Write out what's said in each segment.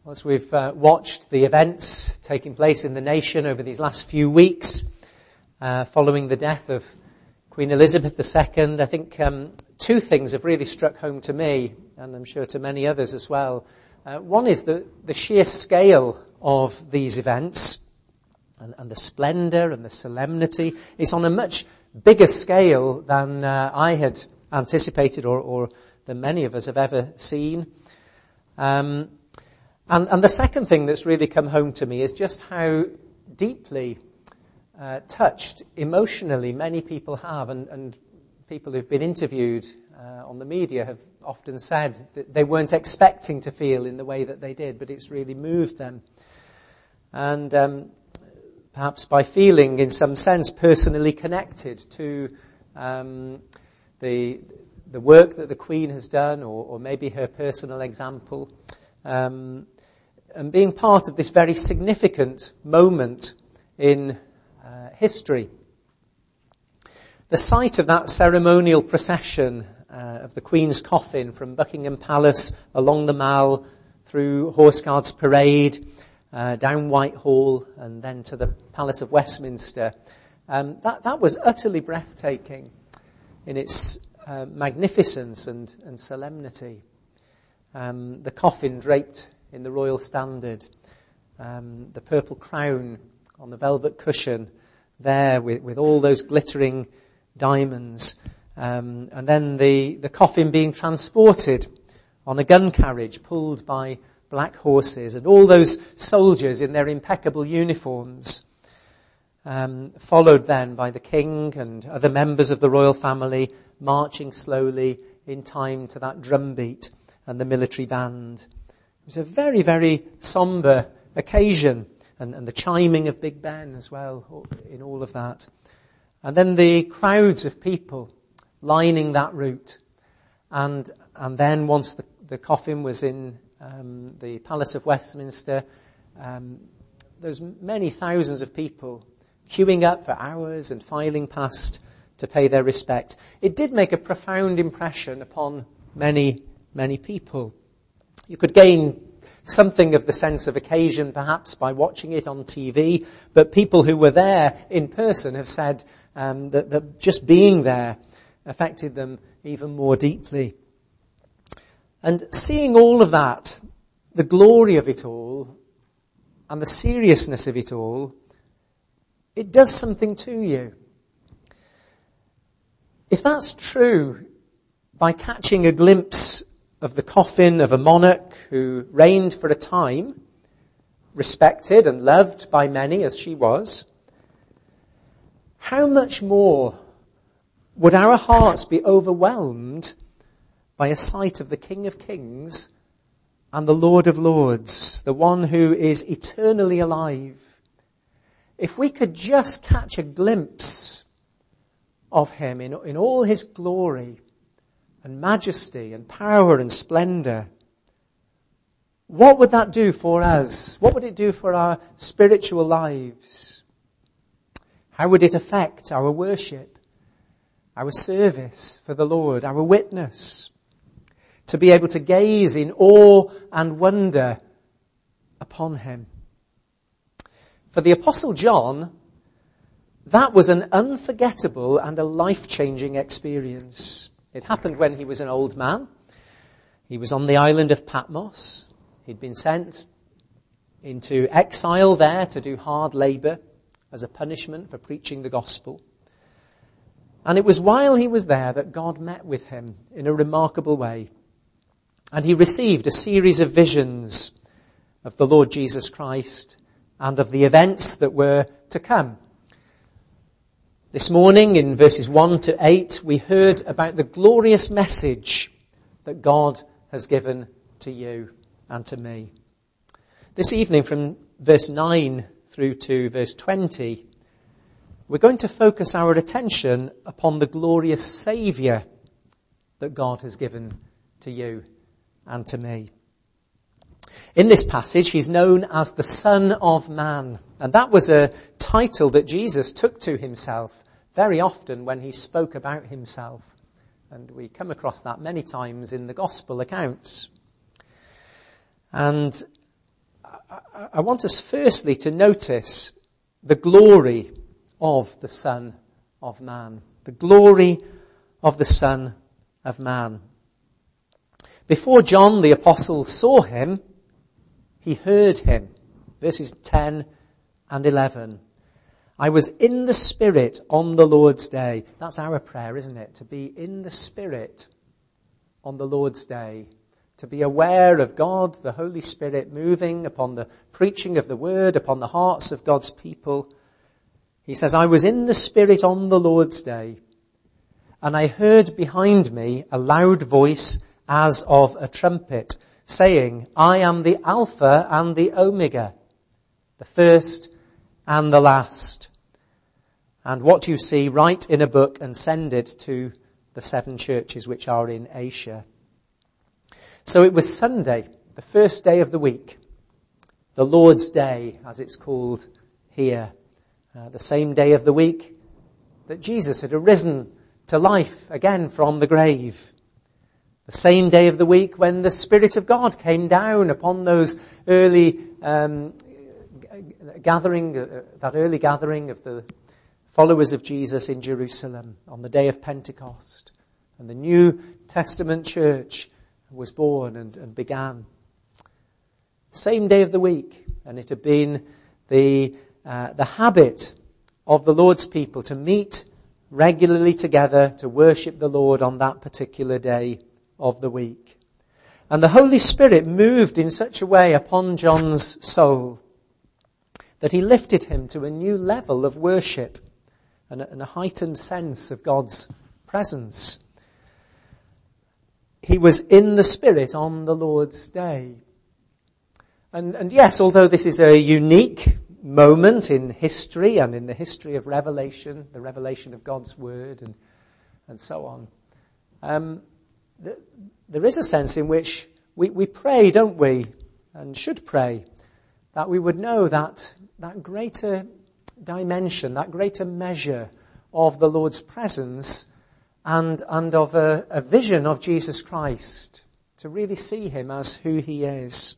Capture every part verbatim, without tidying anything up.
As we've uh, watched the events taking place in the nation over these last few weeks, uh, following the death of Queen Elizabeth the Second, I think um, two things have really struck home to me, and I'm sure to many others as well. Uh, one is the, the sheer scale of these events, and, and the splendour and the solemnity. It's on a much bigger scale than uh, I had anticipated or, or than many of us have ever seen. Um, And, and the second thing that's really come home to me is just how deeply uh, touched emotionally many people have, and, and people who've been interviewed uh, on the media have often said that they weren't expecting to feel in the way that they did, but it's really moved them. And um, perhaps by feeling, in some sense, personally connected to um, the the work that the Queen has done, or, or maybe her personal example. Um, and being part of this very significant moment in uh, history. The sight of that ceremonial procession uh, of the Queen's coffin from Buckingham Palace along the Mall, through Horse Guards Parade, uh, down Whitehall, and then to the Palace of Westminster, um, that, that was utterly breathtaking in its uh, magnificence and, and solemnity. Um, the coffin draped in the royal standard, um, the purple crown on the velvet cushion there with, with all those glittering diamonds, um, and then the, the coffin being transported on a gun carriage pulled by black horses, and all those soldiers in their impeccable uniforms, um, followed then by the king and other members of the royal family marching slowly in time to that drumbeat and the military band. It was a very, very sombre occasion, and, and the chiming of Big Ben as well in all of that. And then the crowds of people lining that route. And and then once the, the coffin was in um, the Palace of Westminster, um, there's many thousands of people queuing up for hours and filing past to pay their respect. It did make a profound impression upon many many people. You could gain something of the sense of occasion perhaps by watching it on T V, but people who were there in person have said um, that, that just being there affected them even more deeply. And seeing all of that, the glory of it all, and the seriousness of it all, it does something to you. If that's true, by catching a glimpse of the coffin of a monarch who reigned for a time, respected and loved by many as she was, how much more would our hearts be overwhelmed by a sight of the King of Kings and the Lord of Lords, the one who is eternally alive? If we could just catch a glimpse of him in, in all his glory and majesty and power and splendour, what would that do for us? What would it do for our spiritual lives? How would it affect our worship, our service for the Lord, our witness? To be able to gaze in awe and wonder upon him. For the Apostle John, that was an unforgettable and a life-changing experience. It happened when he was an old man. He was on the island of Patmos. He'd been sent into exile there to do hard labour as a punishment for preaching the gospel. And it was while he was there that God met with him in a remarkable way. And he received a series of visions of the Lord Jesus Christ and of the events that were to come. This morning, in verses one to eight, we heard about the glorious message that God has given to you and to me. This evening, from verse nine through to verse twenty, we're going to focus our attention upon the glorious Saviour that God has given to you and to me. In this passage, he's known as the Son of Man. And that was a title that Jesus took to himself very often when he spoke about himself. And we come across that many times in the gospel accounts. And I want us firstly to notice the glory of the Son of Man. The glory of the Son of Man. Before John the Apostle saw him, he heard him. Verses ten and eleven. I was in the Spirit on the Lord's day. That's our prayer, isn't it? To be in the Spirit on the Lord's day. To be aware of God, the Holy Spirit, moving upon the preaching of the Word, upon the hearts of God's people. He says, I was in the Spirit on the Lord's day, and I heard behind me a loud voice as of a trumpet, saying, I am the Alpha and the Omega, the first and the last. And what you see, write in a book and send it to the seven churches which are in Asia. So it was Sunday, the first day of the week, the Lord's Day, as it's called here, uh, the same day of the week that Jesus had arisen to life again from the grave. The same day of the week when the Spirit of God came down upon those early um, gathering, uh, that early gathering of the followers of Jesus in Jerusalem on the day of Pentecost. And the New Testament church was born and, and began. Same day of the week, and it had been the uh, the habit of the Lord's people to meet regularly together to worship the Lord on that particular day of the week. And the Holy Spirit moved in such a way upon John's soul that he lifted him to a new level of worship and a, and a heightened sense of God's presence. He was in the Spirit on the Lord's day. And, and yes, although this is a unique moment in history and in the history of Revelation, the revelation of God's Word and, and so on, um, th- there is a sense in which we, we pray, don't we, and should pray, that we would know that that greater dimension, that greater measure of the Lord's presence and, and of a, a vision of Jesus Christ, to really see him as who he is.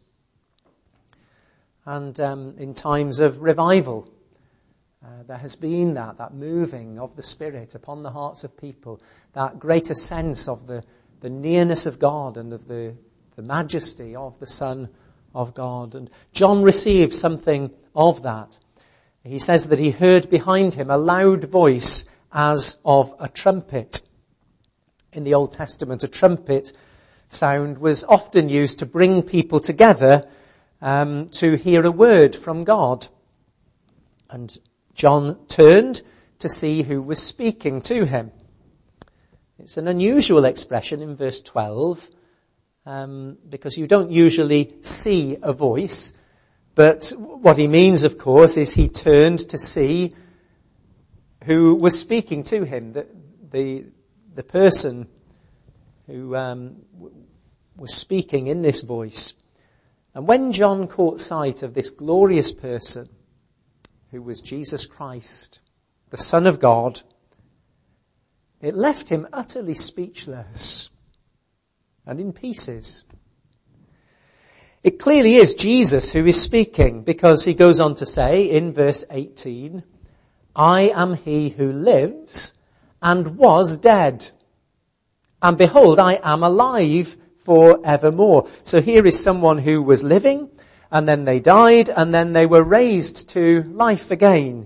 And um, in times of revival, uh, there has been that, that moving of the Spirit upon the hearts of people, that greater sense of the, the nearness of God and of the, the majesty of the Son of God. And John received something of that. He says that he heard behind him a loud voice as of a trumpet. In the Old Testament, a trumpet sound was often used to bring people together um, to hear a word from God. And John turned to see who was speaking to him. It's an unusual expression in verse twelve, um, because you don't usually see a voice. But what he means, of course, is he turned to see who was speaking to him, the the, the person who um, w- was speaking in this voice. And when John caught sight of this glorious person, who was Jesus Christ, the Son of God, it left him utterly speechless and in pieces. It clearly is Jesus who is speaking, because he goes on to say in verse eighteen, I am he who lives and was dead. And behold, I am alive for evermore. So here is someone who was living, and then they died, and then they were raised to life again.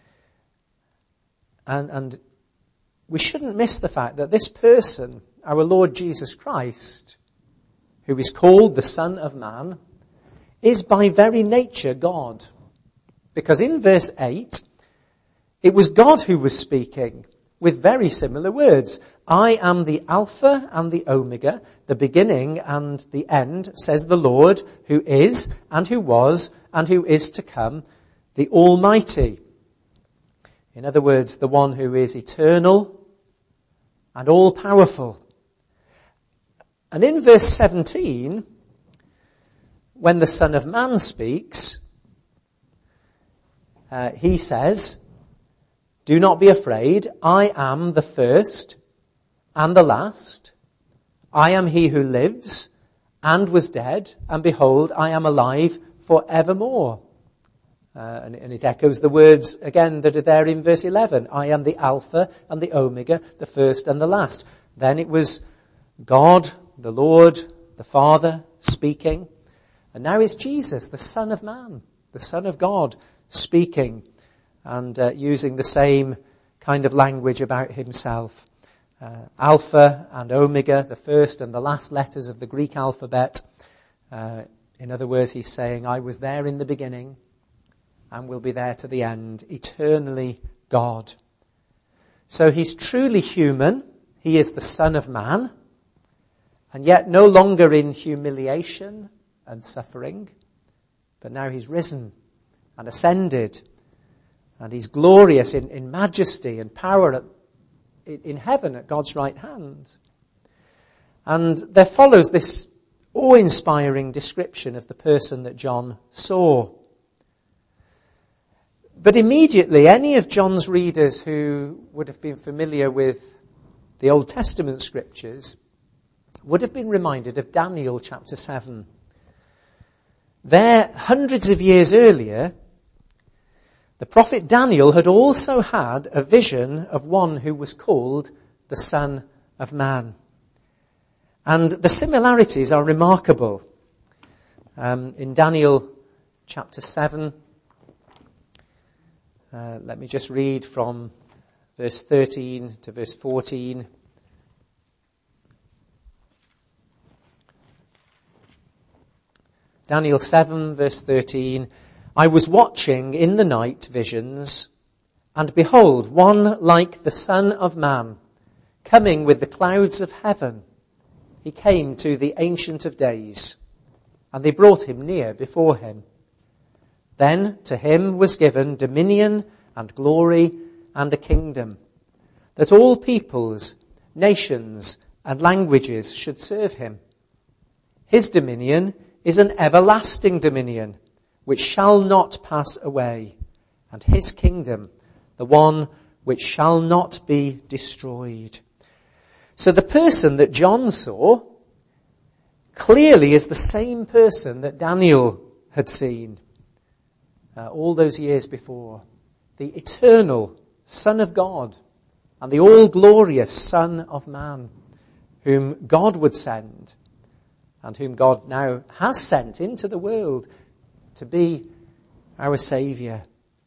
And, and we shouldn't miss the fact that this person, our Lord Jesus Christ, who is called the Son of Man, is by very nature God. Because in verse eight, it was God who was speaking with very similar words. I am the Alpha and the Omega, the beginning and the end, says the Lord, who is and who was and who is to come, the Almighty. In other words, the one who is eternal and all-powerful. And in verse seventeen, when the Son of Man speaks, uh, he says, do not be afraid, I am the first and the last. I am he who lives and was dead, and behold, I am alive forevermore. Uh, and, and it echoes the words again that are there in verse eleven. I am the Alpha and the Omega, the first and the last. Then it was God, the Lord, the Father speaking. And now it's Jesus, the Son of Man, the Son of God speaking and uh, using the same kind of language about himself. Uh, Alpha and Omega, the first and the last letters of the Greek alphabet. Uh, in other words, he's saying, I was there in the beginning and will be there to the end, eternally God. So he's truly human. He is the Son of Man, and yet no longer in humiliation and suffering, but now he's risen and ascended, and he's glorious in, in majesty and power at, in heaven at God's right hand. And there follows this awe-inspiring description of the person that John saw. But immediately, any of John's readers who would have been familiar with the Old Testament scriptures would have been reminded of Daniel chapter seven. There, hundreds of years earlier, the prophet Daniel had also had a vision of one who was called the Son of Man. And the similarities are remarkable. Um, in Daniel chapter seven, Uh, let me just read from verse thirteen to verse fourteen. Daniel seven, verse thirteen. I was watching in the night visions, and behold, one like the Son of Man, coming with the clouds of heaven. He came to the Ancient of Days, and they brought him near before him. Then to him was given dominion and glory and a kingdom, that all peoples, nations and languages should serve him. His dominion is an everlasting dominion, which shall not pass away, and his kingdom, the one which shall not be destroyed. So the person that John saw clearly is the same person that Daniel had seen. Uh, all those years before, the eternal Son of God and the all-glorious Son of Man, whom God would send and whom God now has sent into the world to be our Saviour.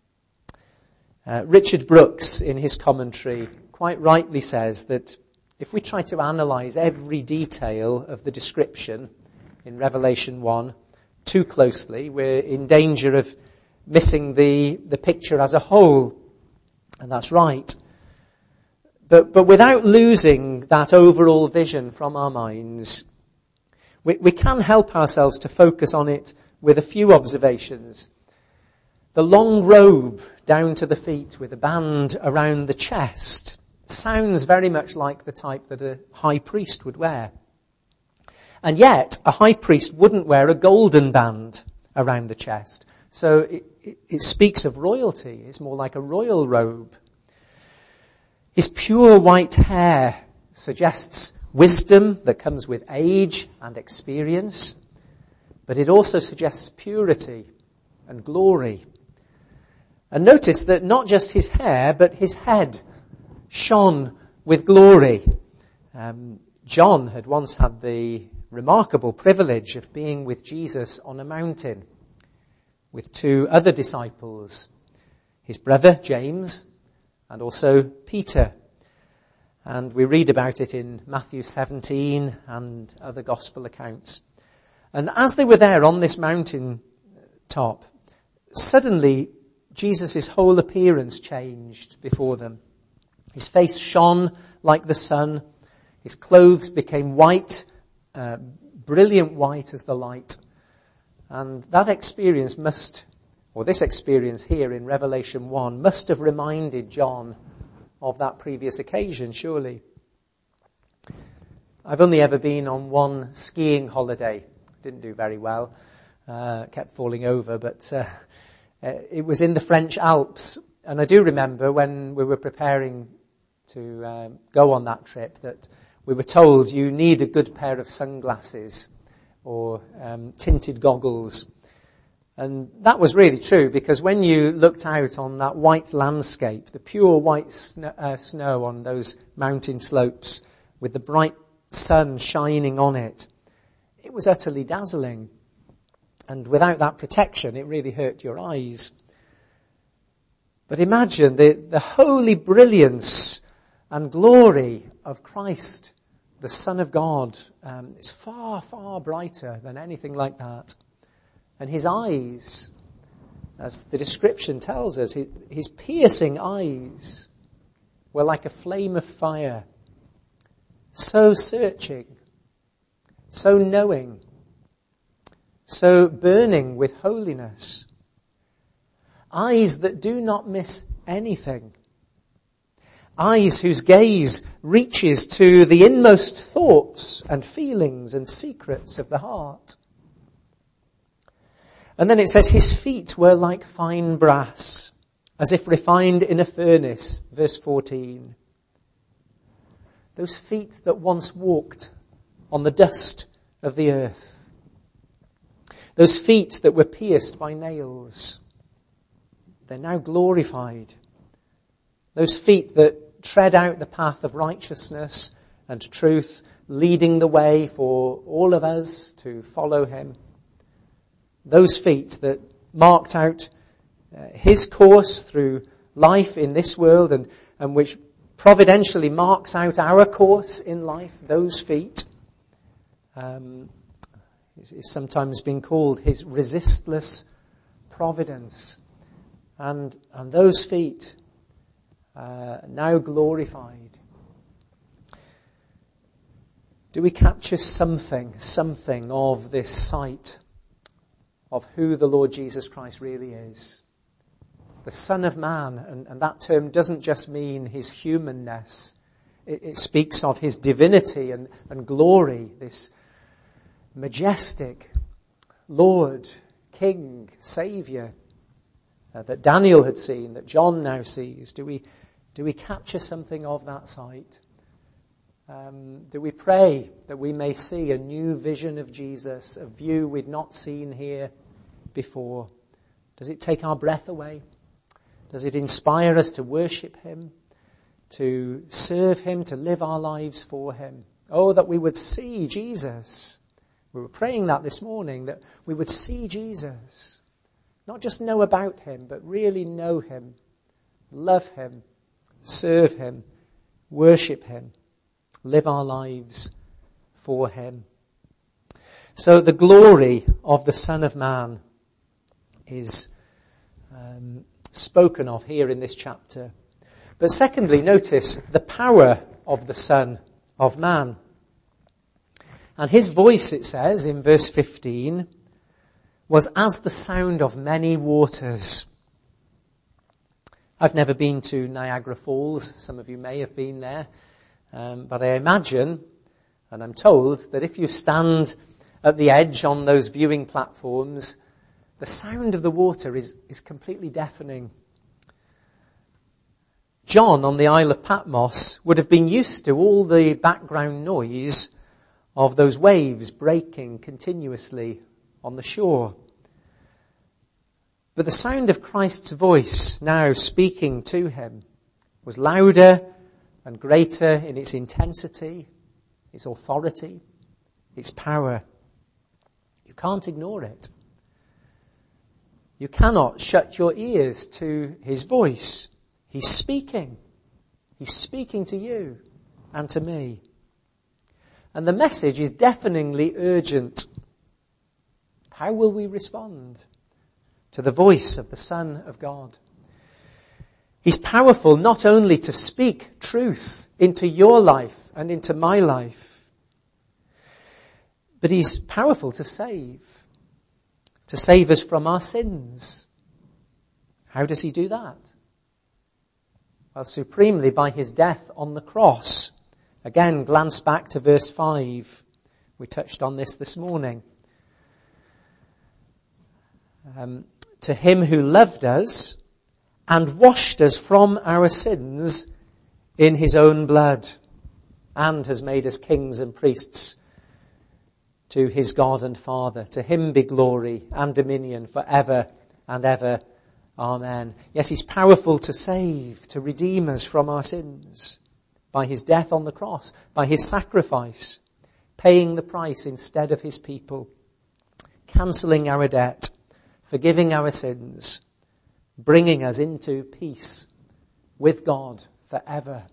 Uh, Richard Brooks, in his commentary, quite rightly says that if we try to analyse every detail of the description in Revelation one too closely, we're in danger of missing the, the picture as a whole. And that's right. But, but without losing that overall vision from our minds, we, we can help ourselves to focus on it with a few observations. The long robe down to the feet with a band around the chest sounds very much like the type that a high priest would wear. And yet, a high priest wouldn't wear a golden band around the chest. So it, it, it speaks of royalty. It's more like a royal robe. His pure white hair suggests wisdom that comes with age and experience, but it also suggests purity and glory. And notice that not just his hair, but his head shone with glory. Um, John had once had the remarkable privilege of being with Jesus on a mountain with two other disciples, his brother James and also Peter. And we read about it in Matthew seventeen and other gospel accounts. And as they were there on this mountain top, suddenly Jesus' whole appearance changed before them. His face shone like the sun. His clothes became white, uh, brilliant white as the light. And that experience must, or this experience here in Revelation one, must have reminded John of that previous occasion, surely. I've only ever been on one skiing holiday. Didn't do very well. Uh, kept falling over, but uh, uh, it was in the French Alps. And I do remember when we were preparing to um, go on that trip that we were told you need a good pair of sunglasses or um, tinted goggles. And that was really true, because when you looked out on that white landscape, the pure white snow, uh, snow on those mountain slopes with the bright sun shining on it, it was utterly dazzling. And without that protection, it really hurt your eyes. But imagine the, the holy brilliance and glory of Christ, the Son of God. Um, it's far, far brighter than anything like that. And his eyes, as the description tells us, his piercing eyes were like a flame of fire, so searching, so knowing, so burning with holiness. Eyes that do not miss anything. Eyes whose gaze reaches to the inmost thoughts and feelings and secrets of the heart. And then it says his feet were like fine brass, as if refined in a furnace, verse fourteen. Those feet that once walked on the dust of the earth. Those feet that were pierced by nails. They're now glorified. Those feet that tread out the path of righteousness and truth, leading the way for all of us to follow him. Those feet that marked out uh, his course through life in this world and, and which providentially marks out our course in life, those feet, um, is, is sometimes been called his resistless providence. And, and those feet, uh, now glorified. Do we capture something, something of this sight of who the Lord Jesus Christ really is? The Son of Man, and, and that term doesn't just mean his humanness. It, it speaks of his divinity and, and glory, this majestic Lord, King, Saviour uh, that Daniel had seen, that John now sees. Do we, do we capture something of that sight? Um, do we pray that we may see a new vision of Jesus, a view we'd not seen here before? Does it take our breath away? Does it inspire us to worship him, to serve him, to live our lives for him? Oh, that we would see Jesus. We were praying that this morning, that we would see Jesus. Not just know about him, but really know him, love him, serve him, worship him, live our lives for him. So the glory of the Son of Man is um, spoken of here in this chapter. But secondly, notice the power of the Son of Man. And his voice, it says in verse fifteen, was as the sound of many waters. I've never been to Niagara Falls. Some of you may have been there. Um, but I imagine, and I'm told, that if you stand at the edge on those viewing platforms, the sound of the water is, is completely deafening. John on the Isle of Patmos would have been used to all the background noise of those waves breaking continuously on the shore. But the sound of Christ's voice now speaking to him was louder and greater in its intensity, its authority, its power. You can't ignore it. You cannot shut your ears to his voice. He's speaking. He's speaking to you and to me. And the message is deafeningly urgent. How will we respond to the voice of the Son of God? He's powerful not only to speak truth into your life and into my life, but he's powerful to save, to save us from our sins. How does he do that? Well, supremely by his death on the cross. Again, glance back to verse five. We touched on this this morning. Um, to him who loved us and washed us from our sins in his own blood, and has made us kings and priests to his God and Father. To him be glory and dominion forever and ever. Amen. Yes, he's powerful to save, to redeem us from our sins by his death on the cross, by his sacrifice, paying the price instead of his people, cancelling our debt, forgiving our sins, bringing us into peace with God forever.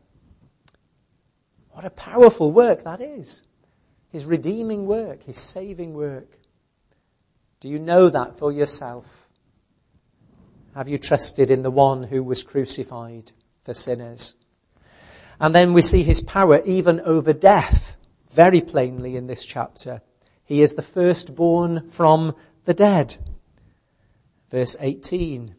What a powerful work that is. His redeeming work, his saving work. Do you know that for yourself? Have you trusted in the one who was crucified for sinners? And then we see his power even over death very plainly in this chapter. He is the firstborn from the dead. Verse eighteen.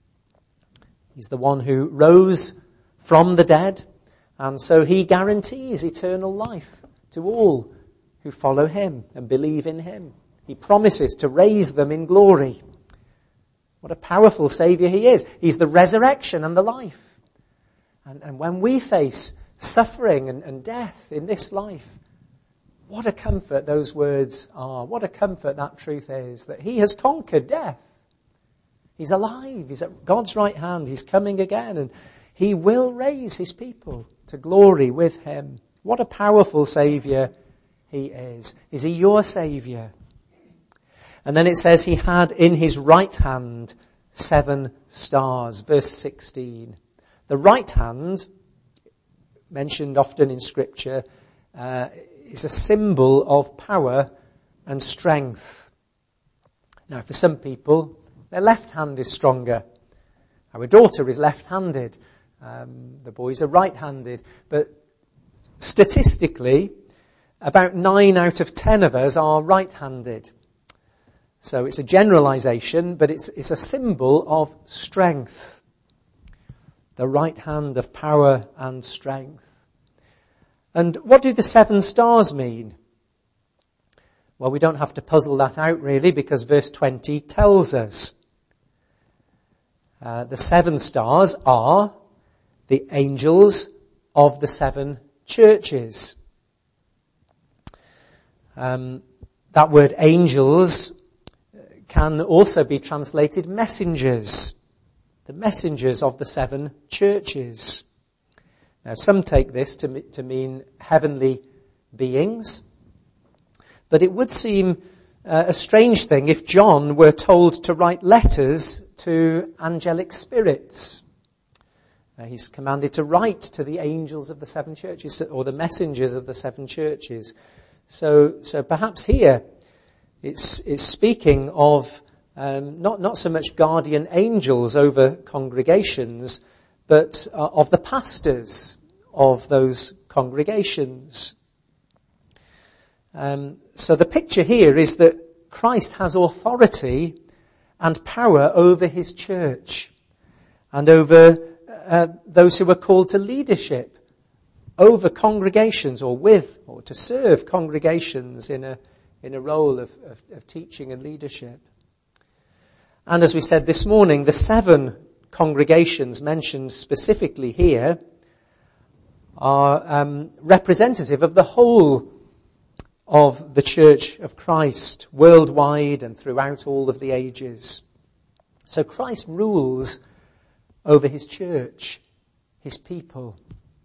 He's the one who rose from the dead, and so he guarantees eternal life to all who follow him and believe in him. He promises to raise them in glory. What a powerful Saviour he is. He's the resurrection and the life. And, and when we face suffering and, and death in this life, what a comfort those words are. What a comfort that truth is, that he has conquered death. He's alive. He's at God's right hand. He's coming again, and he will raise his people to glory with him. What a powerful Saviour he is. Is he your Saviour? And then it says he had in his right hand seven stars. Verse sixteen. The right hand, mentioned often in Scripture, uh, is a symbol of power and strength. Now, for some people, their left hand is stronger. Our daughter is left-handed. Um, the boys are right-handed. But statistically, about nine out of ten of us are right-handed. So it's a generalization, but it's, it's a symbol of strength. The right hand of power and strength. And what do the seven stars mean? Well, we don't have to puzzle that out really, because verse twenty tells us. Uh, the seven stars are the angels of the seven churches. Um, that word angels can also be translated messengers. The messengers of the seven churches. Now, some take this to, to mean heavenly beings. But it would seem uh, a strange thing if John were told to write letters to angelic spirits. Uh, he's commanded to write to the angels of the seven churches, or the messengers of the seven churches. So, so perhaps here it's, it's speaking of um, not, not so much guardian angels over congregations, but uh, of the pastors of those congregations. Um, so the picture here is that Christ has authority and power over his church and over uh, those who are called to leadership, over congregations or with or to serve congregations in a in a role of, of, of teaching and leadership. And as we said this morning, the seven congregations mentioned specifically here are um, representative of the whole of the Church of Christ, worldwide and throughout all of the ages. So Christ rules over his church, his people.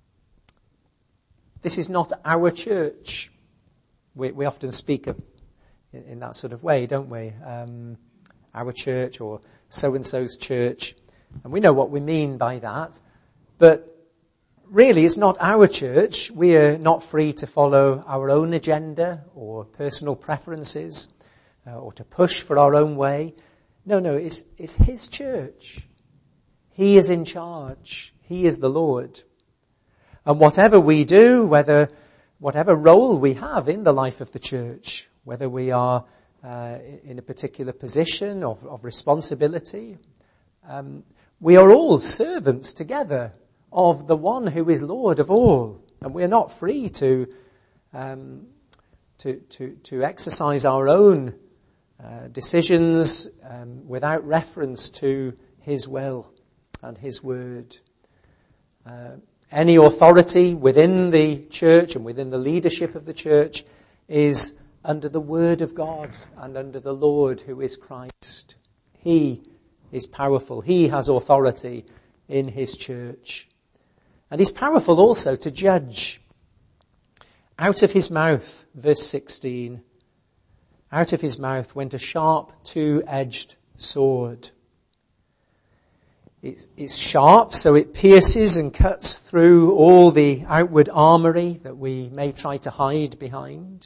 This is not our church. We, we often speak of in, in that sort of way, don't we? Um, our church or so-and-so's church. And we know what we mean by that. But really, it's not our church. We are not free to follow our own agenda or personal preferences uh, or to push for our own way. No, no, it's, it's his church. He is in charge. He is the Lord. And whatever we do, whether whatever role we have in the life of the church, whether we are uh, in a particular position of, of responsibility, um, we are all servants together of the one who is Lord of all. And we're not free to um, to, to, to exercise our own uh, decisions um, without reference to his will and his word. Uh, any authority within the church and within the leadership of the church is under the word of God and under the Lord who is Christ. He is powerful. He has authority in his church. And he's powerful also to judge. Out of his mouth, verse sixteen, out of his mouth went a sharp two-edged sword. It's, it's sharp, so it pierces and cuts through all the outward armoury that we may try to hide behind.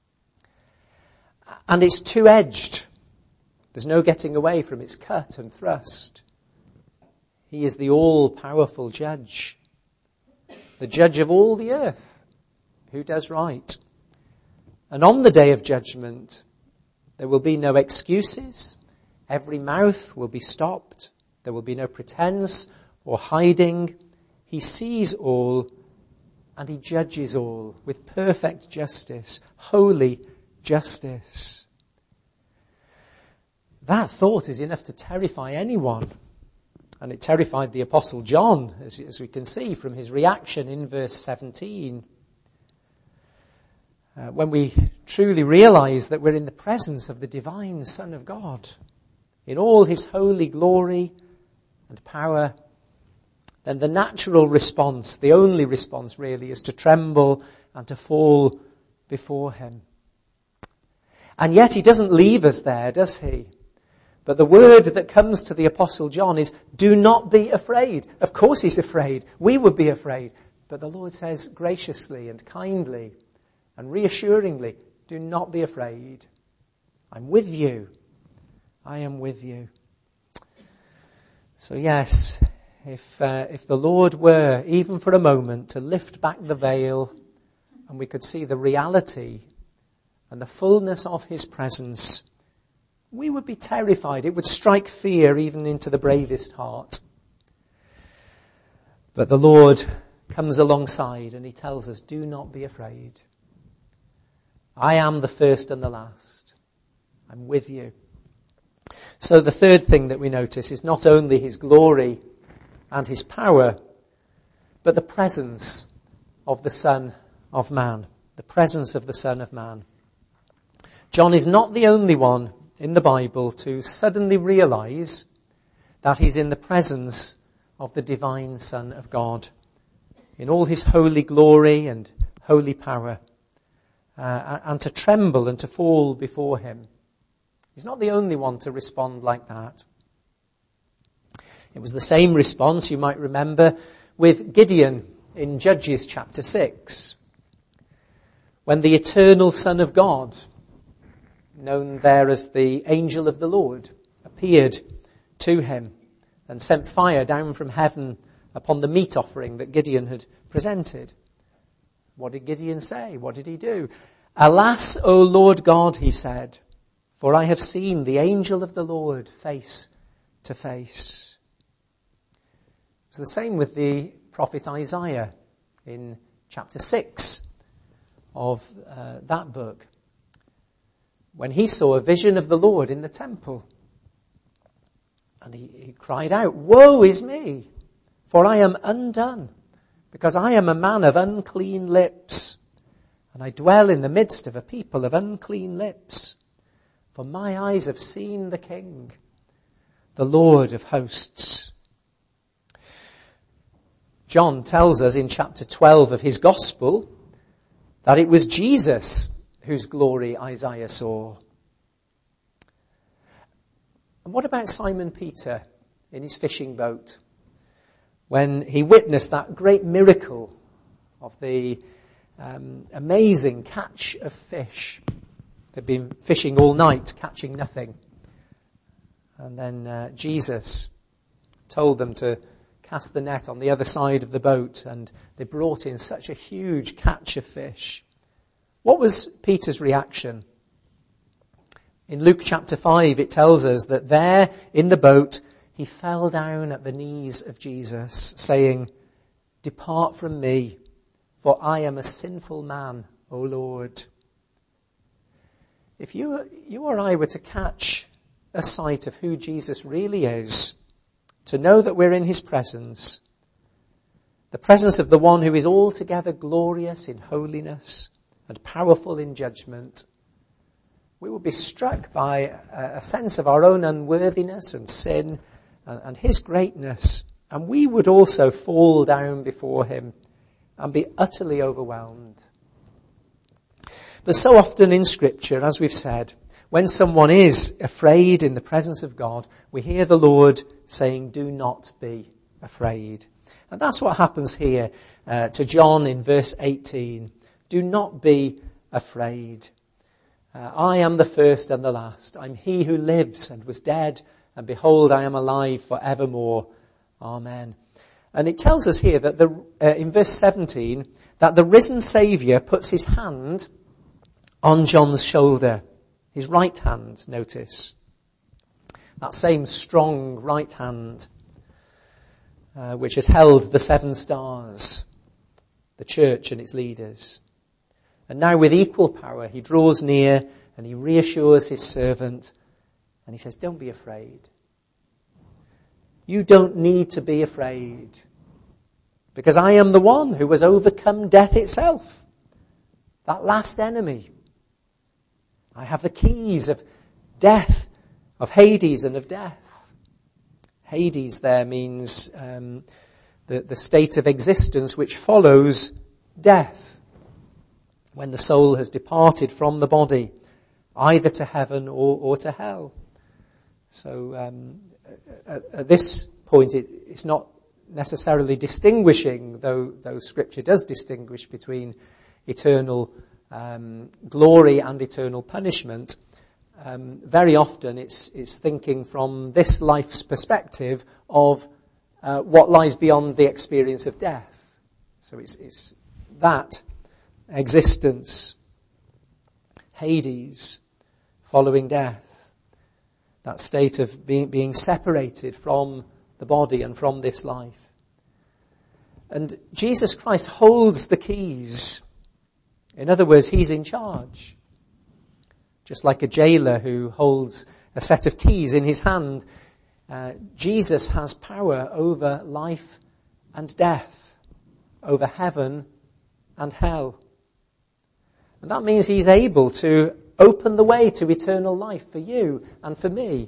And it's two-edged. There's no getting away from its cut and thrust. He is the all-powerful judge, the judge of all the earth, who does right. And on the day of judgment, there will be no excuses. Every mouth will be stopped. There will be no pretense or hiding. He sees all and he judges all with perfect justice, holy justice. That thought is enough to terrify anyone. And it terrified the Apostle John, as, as we can see from his reaction in verse seventeen. Uh, when we truly realize that we're in the presence of the divine Son of God, in all his holy glory and power, then the natural response, the only response really, is to tremble and to fall before him. And yet he doesn't leave us there, does he? But the word that comes to the Apostle John is, do not be afraid. Of course he's afraid. We would be afraid. But the Lord says graciously and kindly and reassuringly, do not be afraid. I'm with you. I am with you. So yes, if uh, if the Lord were, even for a moment, to lift back the veil and we could see the reality and the fullness of his presence, we would be terrified. It would strike fear even into the bravest heart. But the Lord comes alongside and he tells us, do not be afraid. I am the first and the last. I'm with you. So the third thing that we notice is not only his glory and his power, but the presence of the Son of Man. The presence of the Son of Man. John is not the only one in the Bible to suddenly realize that he's in the presence of the divine Son of God in all his holy glory and holy power, uh, and to tremble and to fall before him. He's not the only one to respond like that. It was the same response, you might remember, with Gideon in Judges chapter six, when the eternal Son of God, known there as the angel of the Lord, appeared to him and sent fire down from heaven upon the meat offering that Gideon had presented. What did Gideon say? What did he do? Alas, O Lord God, he said, for I have seen the angel of the Lord face to face. It's the same with the prophet Isaiah in chapter six of uh, that book, when he saw a vision of the Lord in the temple. And he, he cried out, woe is me, for I am undone, because I am a man of unclean lips, and I dwell in the midst of a people of unclean lips. For my eyes have seen the King, the Lord of hosts. John tells us in chapter twelve of his gospel that it was Jesus whose glory Isaiah saw. And what about Simon Peter in his fishing boat, when he witnessed that great miracle of the um, amazing catch of fish? They'd been fishing all night, catching nothing. And then uh, Jesus told them to cast the net on the other side of the boat, and they brought in such a huge catch of fish. What was Peter's reaction? In Luke chapter five, it tells us that there in the boat, he fell down at the knees of Jesus, saying, depart from me, for I am a sinful man, O Lord. If you, you or I were to catch a sight of who Jesus really is, to know that we're in his presence, the presence of the one who is altogether glorious in holiness and powerful in judgment, We will be struck by a, a sense of our own unworthiness and sin and, and his greatness. And we would also fall down before him and be utterly overwhelmed. But so often in Scripture, as we've said, when someone is afraid in the presence of God, we hear the Lord saying, do not be afraid. And that's what happens here uh, to John in verse eighteen. Do not be afraid. Uh, I am the first and the last. I'm he who lives and was dead, and behold, I am alive for evermore. Amen. And it tells us here that the uh, in verse seventeen, that the risen Saviour puts his hand on John's shoulder. His right hand, notice. That same strong right hand, uh, which had held the seven stars, the church and its leaders. And now with equal power, he draws near and he reassures his servant and he says, don't be afraid. You don't need to be afraid, because I am the one who has overcome death itself, that last enemy. I have the keys of death, of Hades and of death. Hades there means um, the, the state of existence which follows death, when the soul has departed from the body, either to heaven or, or to hell. So um, at, at this point, it, it's not necessarily distinguishing, though, though Scripture does distinguish between eternal Um, glory and eternal punishment. Um, very often it's, it's thinking from this life's perspective of uh, what lies beyond the experience of death. So it's, it's that existence, Hades, following death, that state of being, being separated from the body and from this life. And Jesus Christ holds the keys. In other words, he's in charge. Just like a jailer who holds a set of keys in his hand, uh, Jesus has power over life and death, over heaven and hell. And that means he's able to open the way to eternal life for you and for me.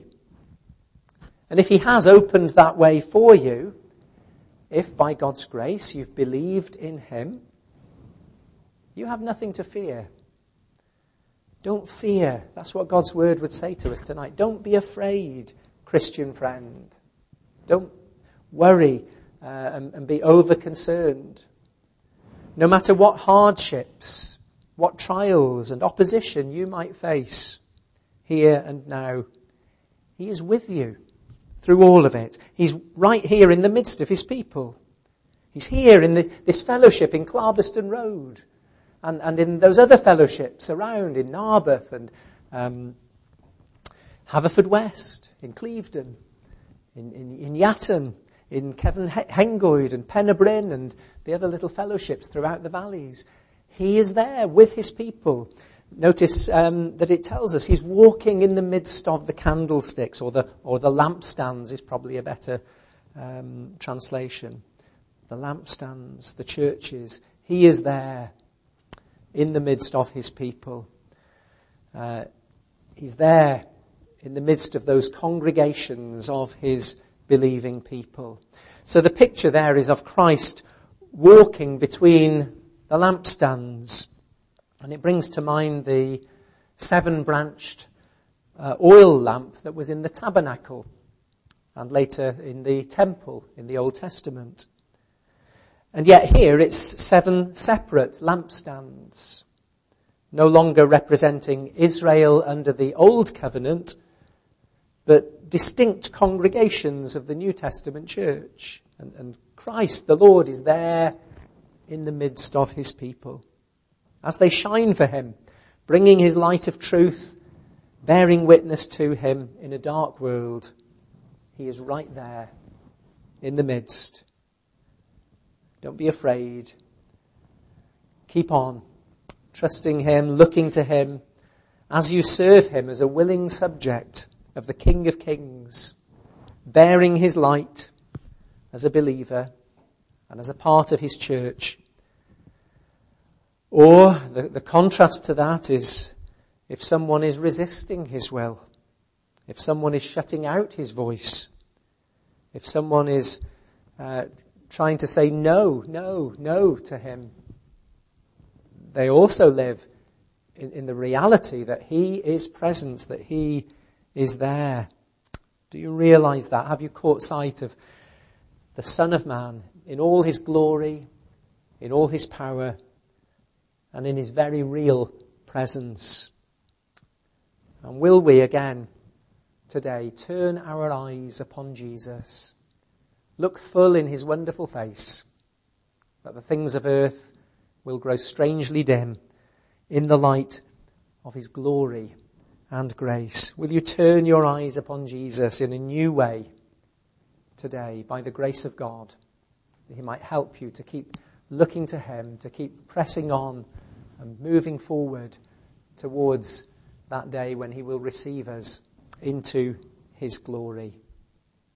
And if he has opened that way for you, if by God's grace you've believed in him, you have nothing to fear. Don't fear. That's what God's word would say to us tonight. Don't be afraid, Christian friend. Don't worry uh, and, and be over-concerned. No matter what hardships, what trials and opposition you might face here and now, he is with you through all of it. He's right here in the midst of his people. He's here in the, this fellowship in Clarbeston Road. And, and in those other fellowships around in Narberth and um, Haverfordwest, in Clevedon, in, in, in Yatton, in Kevin Hengoyd and Pennebryn and the other little fellowships throughout the valleys. He is there with his people. Notice um, that it tells us he's walking in the midst of the candlesticks, or the or the lampstands is probably a better um, translation. The lampstands, the churches. He is there in the midst of his people. Uh, he's there in the midst of those congregations of his believing people. So the picture there is of Christ walking between the lampstands. And it brings to mind the seven-branched uh, oil lamp that was in the tabernacle and later in the temple in the Old Testament. And yet here it's seven separate lampstands, no longer representing Israel under the Old Covenant, but distinct congregations of the New Testament church. And, and Christ, the Lord, is there in the midst of his people. As they shine for him, bringing his light of truth, bearing witness to him in a dark world, he is right there in the midst. Don't be afraid. Keep on trusting him, looking to him, as you serve him as a willing subject of the King of Kings, bearing his light as a believer and as a part of his church. Or the, the contrast to that is if someone is resisting his will, if someone is shutting out his voice, if someone is uh, trying to say no, no, no to him, they also live in, in the reality that he is present, that he is there. Do you realize that? Have you caught sight of the Son of Man in all his glory, in all his power, and in his very real presence? And will we again today turn our eyes upon Jesus, look full in his wonderful face, that the things of earth will grow strangely dim in the light of his glory and grace? Will you turn your eyes upon Jesus in a new way today by the grace of God, that he might help you to keep looking to him, to keep pressing on and moving forward towards that day when he will receive us into his glory?